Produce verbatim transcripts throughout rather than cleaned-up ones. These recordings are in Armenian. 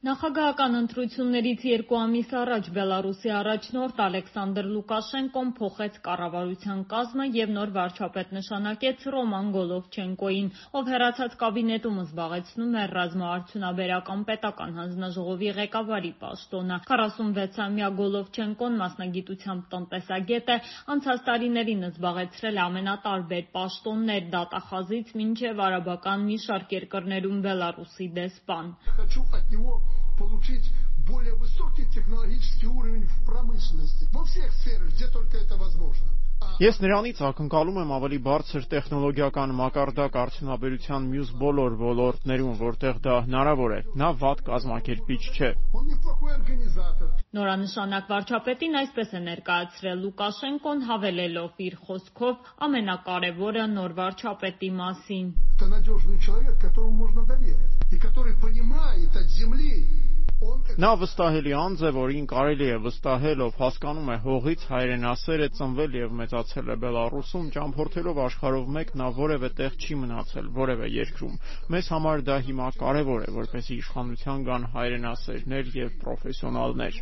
Նախագահական ընտրություններից երկու ամիս առաջ Բելարուսի առաջնորդ Ալեքսանդր Լուկաշենկոն փոխեց կառավարության կազմը և նոր վարչապետ նշանակեց Ռոման Գոլովչենկոին, ով հեռացած կաբինետում զբաղեցնում է ռազմաարդյունաբերական պետական հանձնաժողովի ղեկավարի պաշտոնը։ քառասունվեցամյա Գոլովչենկոն մասնագիտությամբ տնտեսագետ է, անցած տարիներին զբաղեցրել է ամենատարբեր պաշտոններ՝ դատախազից մինչև արաբական մի շարք երկրներում Բելարուսի դեսպան։ Получить более высокий технологический уровень в промышленности, во всех сферах, где только это возможно. Ես նրանից ակնկալում եմ ավելի բարձր տեխնոլոգիական մակարդակ արդյունաբերության մյուս բոլոր ոլորտներում, որտեղ դա հնարավոր է։ Նա վատ կազմակերպիչ չէ։ Նորանշանակ վարչապետին այսպես է ներկայացրել Լուկաշենկոն, հավելելով իր խոսքով ամենակարևորը նոր վարչապետի մասին։ Это надежный человек, которому можно доверить, и который понимает от земли. Նա վստահելի անձ է, որին կարելի է վստահել, ով հասկանում է հողից հայրենասեր է, ծնվել և մեծացել է Բելառուսում, ճամփորդելով աշխարհով մեկ նա որևէ տեղ չի մնացել, որևէ երկրում։ Մեզ համար դա հիմա կարևոր է, որպեսզի իշխանության գան հայրենասերներ և պրոֆեսիոնալներ։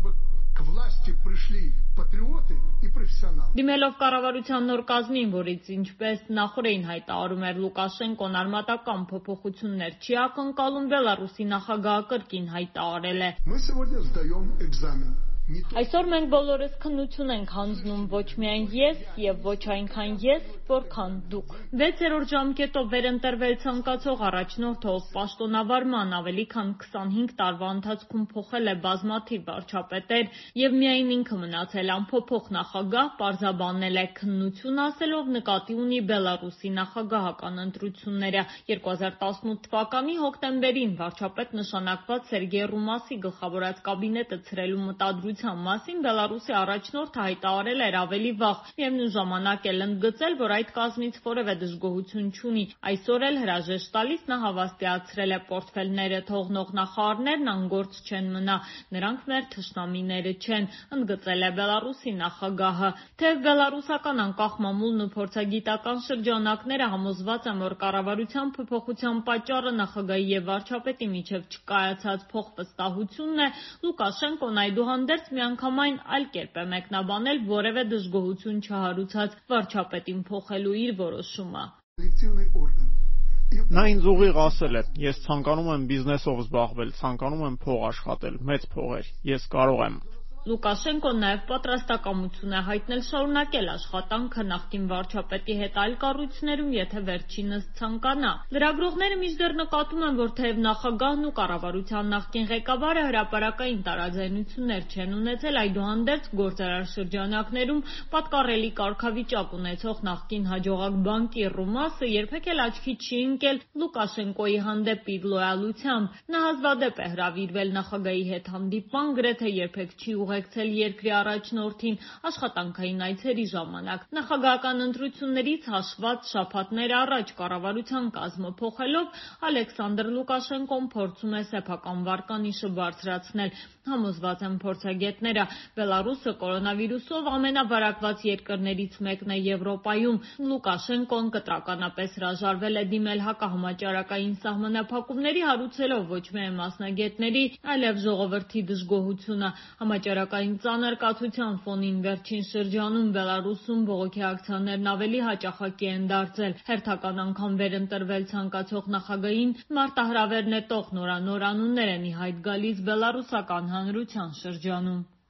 Դիմելով կառավարության նոր կազմին, որից ինչպես նախորդին հայտարարում էր Լուկաշենկոն արմատական փոփոխություններ չի ակնկալում, Բելառուսի նախագահը կրկին հայտարարել է. Այսօր մենք բոլորս քննություն ենք հանձնում ոչ միայն ես և ոչ այնքան ես, որքան դուք։ Վեցերորդ ժամկետով վերընտրվել ցանկացող առաջնորդը, ով պաշտոնավարման ավելի քան քսանհինգ տարվա ընթացքում փոխել է բազմաթիվ վարչապետեր և միայն ինքը մնացել անփոփոխ նախագահ, պարզաբանել է քննություն ասելով նկատի ունի Բելառուսի նախագահական ընտրությունները։ երկու հազար տասնութ թվականի հոկտեմբերին վարչապետ նշանակված Սերգեյ Ռումասի գլխավորած կաբինետը ցրելու մտադրությամբ մասին Բելառուսի առաջնորդը հայտարարել էր ավելի վաղ, միևնույն ժամանակ էլ ընդգծել, որ այդ կազմից որևէ դժգոհություն չունի։ Այսօր էլ հրաժեշտ տալիս նա հավաստիացրել է պորտֆելները թողնող նախարարներն անգործ չեն մնա, նրանք մեր թշնամիները չեն, ընդգծել է Բելառուսի նախագահը։ Թեև բելառուսական անկախ մամուլն ու փորձագիտական շրջանակները համոզված են, որ կառավարության փոփոխության պատճառը նախագահի և վարչապետի միջև չկայացած փոխվստահությունն է, Լուկաշենկոն այդուհանդերձ միանգամայն այլ կերպ է մեկնաբանել որևէ դժգոհություն չհարուցած վարչապետին փոխելու իր որոշումը։ Նա ինձ ուղիղ ասել է. ես ցանկանում եմ բիզնեսով զբաղվել, ցանկանում եմ փող աշխատել, մեծ փողեր, ես կարող եմ։ Լուկաշենկոն նաև պատրաստակամություն է հայտնել շարունակել աշխատանքը նախկին վարչապետի հետ այլ կառույցներում, եթե վերջինս ցանկանա։ Լրագրողները մինչդեռ նկատում են, որ թեև նախագահն ու կառավարության նախկին ղեկավարը հրապարակային տարաձայնություններ չեն ունեցել, այդուհանդերձ գործարար շրջանակներում պատկառելի կարգավիճակ ունեցող նախկին հաջողակ բանկիր Ռումասը երբեք էլ աչքի չի ընկել Լուկաշենկոյի հանդեպ իր լոյալությամբ։ Նա հազվադեպ է հրավիրվել նախագահի հետ հանդիպման, գրեթե երբեք չի ուղեկցել երկրի առաջնորդին աշխատանքային այցերի ժամանակ։ Նախագահական ընտրություններից հաշված շաբաթներ առաջ կառավարության կազմը փոխելով Ալեքսանդր Լուկաշենկոն փորձում է սեփական վարկանիշը բարձրացնել։ Համոզված են փորձագետները, Բելառուսը կորոնավիրուսով ամենավարակված երկրներից մեկն է Եվրոպայում։ Լուկաշենկոն կտրականապես հրաժարվել է դիմել հակահամաճարակային սահմանափակումների, հարուցելով ոչ միայն մասնագետների, այլև ժողովրդի դժգոհությունը։ Համաճարակային ծանր կաթության ֆոնին վերջին շրջանում Բելառուսում բողոքի ակցիաներն ավելի հաճախակի են դարձել։ Հերթական անգամ վերընտրվել ցանկացող նախագահին մարտահրավեր նետող նորանոր անուններ են ի հայտ գալիս բելառուսական հանրության շրջանում։